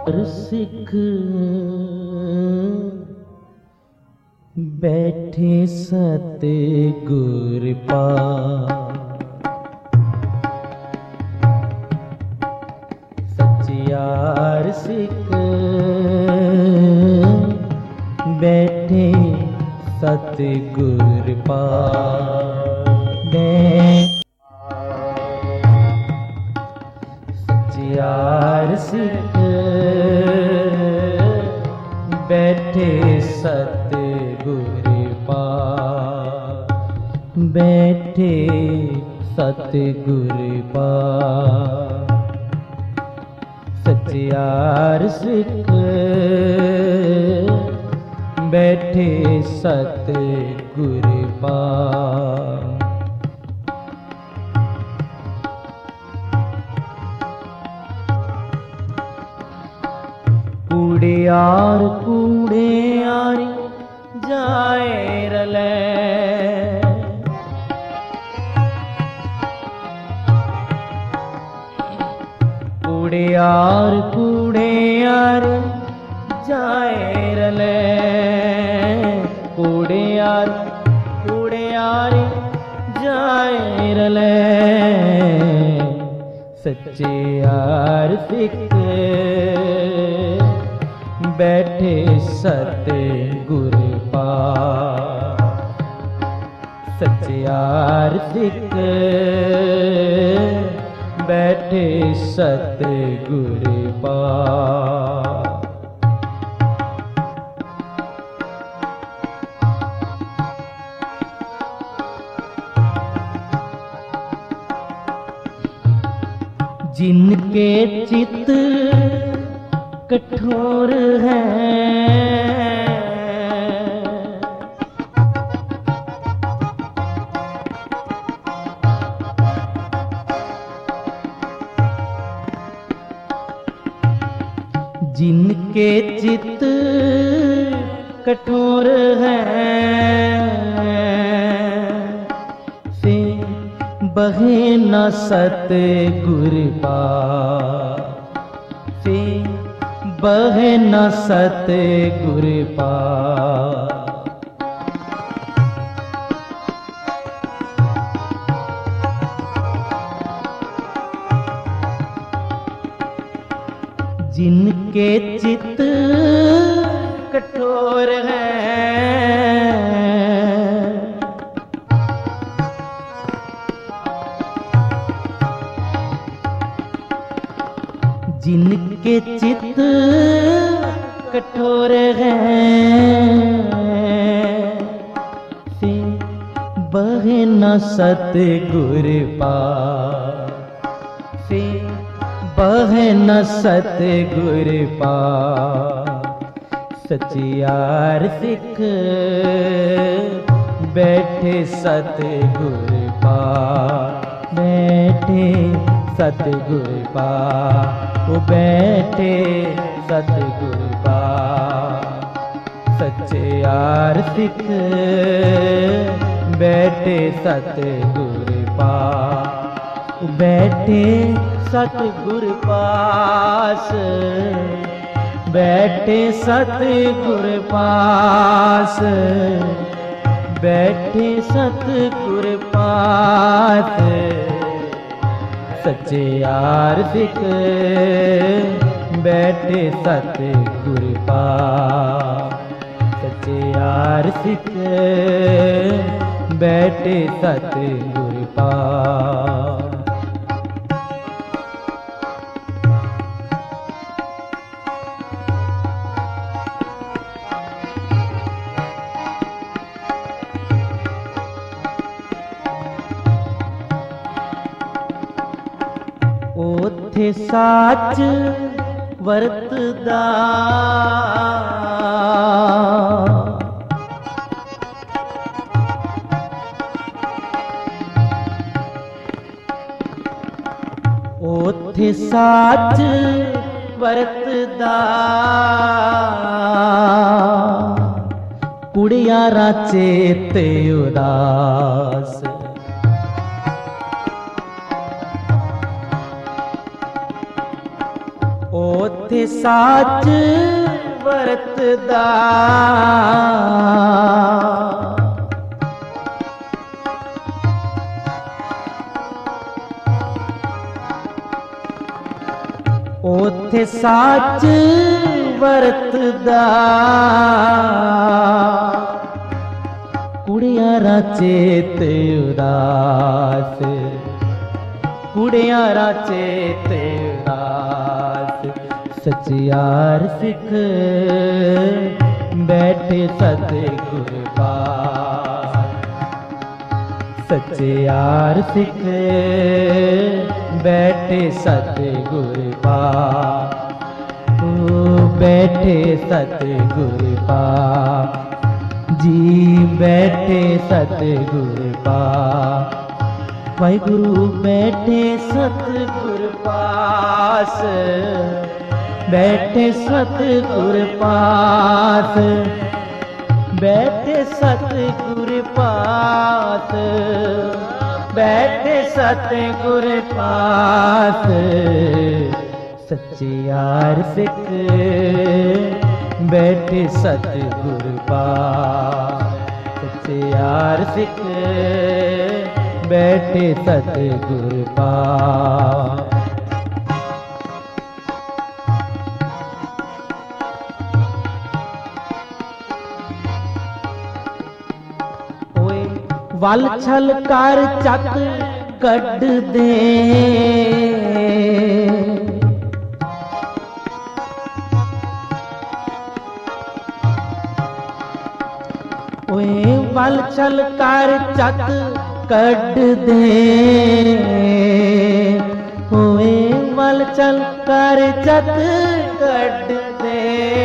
सिख बैठे सतगुर पास। सचियार सिख बैठे सतगुर पास। सचियार सिख बैठे सतगुर पास। बैठे सतगुर पास। सचियार सिख बैठे सतगुर पास। कूड़ियार कूड़ियारी जाए रले। कूड़ियार कूड़ियारी जाए रले। कूड़ियार कूड़ियारी जाए रले। सचियार सिख बैठे सतगुर पास। सचियार सिख बैठे सतगुर पास। जिनके चित कठोर है, जिनके चित कठोर है, से बहे न सतगुर पास। से बहे न सतगुर पास। जिनके चित कठोर है, जिनके चित कठोर है, से बहे न सतगुर पास। से बहे न सतगुर पास। सचियार सिख बैठे सतगुर पास। बैठे सतगुर पास। वो बैठे सतगुर पास। सचियार सिख बैठे सतगुर पास। बैठे सतगुर पास। बैठे सतगुर पास। बैठे सतगुर पास। सचियार सिख बैठे सतगुर पास। सचियार सिख बैठे सतगुर पास। ओथे साच वरतदा, ओथे साच वरतदा। कुड़ियारा चेत उदास। ओथे ओथे साच वरतदा ओथे साच वरतदा कुड़ियारा चेत उदास कुड़ियारा चेत उदास सचियार सिख बैठे सतगुर पास सचियार सिख बैठे सतगुर पास बैठे सतगुर पास जी बैठे सतगुर पास वाहिगुरु बैठे सतगुर पास बैठे सतगुर पास बैठे सतगुर पास बैठे सतगुर पास सचियार सिख बैठे सतगुर पास सचियार सिख बैठे सतगुर पास वल छल कर चक कड दे ओए वल छल कर चक कड दे ओए वल छल कर चक कड दे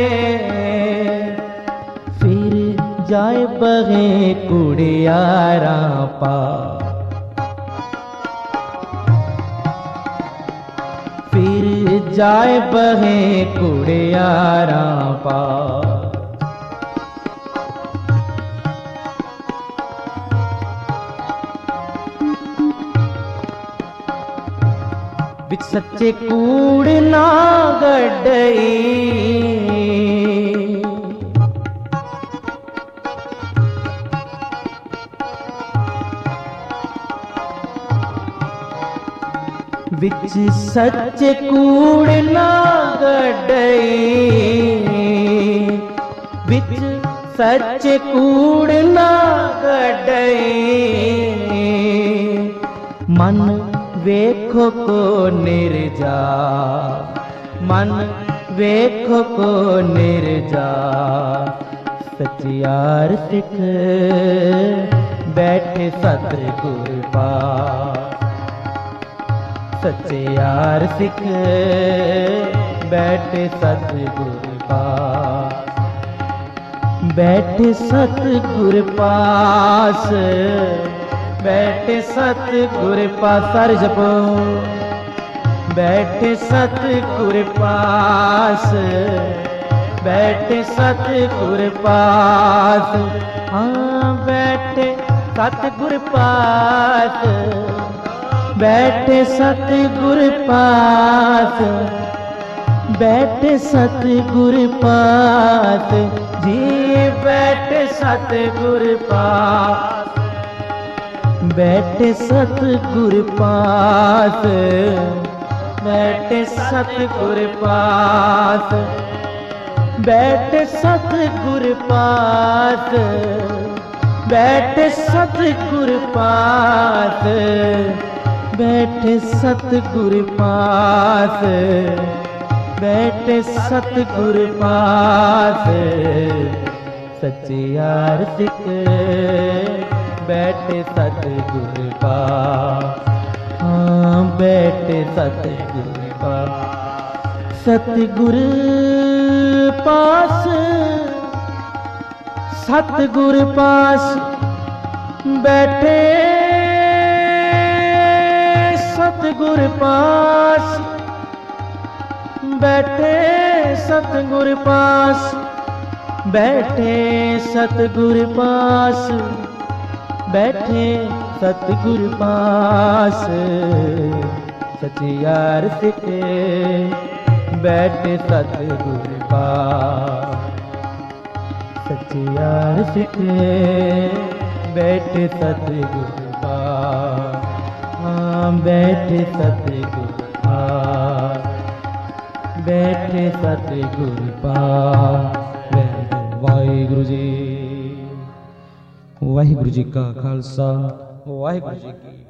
फिर जाए बगे कुड़ियारा पा फिर जाए बगे कुड़ियारा पा बिच सच्चे कूड़ ना गडई बिच सच्चे कूड़ ना गडई बिच सच्चे कूड़ ना गडई मन वेखो को निर्जा मन वेखो को निर्जा सचियार सिख बैठे सतगुर पास सचियार सिख बैठे सतगुर पास बैठे सतगुर पास बैठे सतगुर पास सारे जपो बैठे सतगुर पास बैठे सतगुर पास हाँ बैठे सतगुर पास बैठे सतगुर पास बैठे सतगुर पास जी बैठे सतगुर पास बैठे सतगुर पास बैठे सतगुर पास बैठे सतगुर पास बैठे सतगुर पास बैठे सतगुर पास बैठे सतगुर पास सचियार सिख बैठे सतगुर पास हाँ बैठे सतगुर पास सतगुर पास सतगुर पास बैठे सतगुर पास बैठे सतगुर पास बैठे सतगुर पास बैठे सतगुर पास सचियार सिख बैठे सतगुर पास। सच्चे आशिक बैठे सतगुर पास, हाँ बैठे सतगुर पास, बैठे सतगुर पास। वाहिगुरु जी, वाहिगुरु जी का खालसा, वाहिगुरु जी की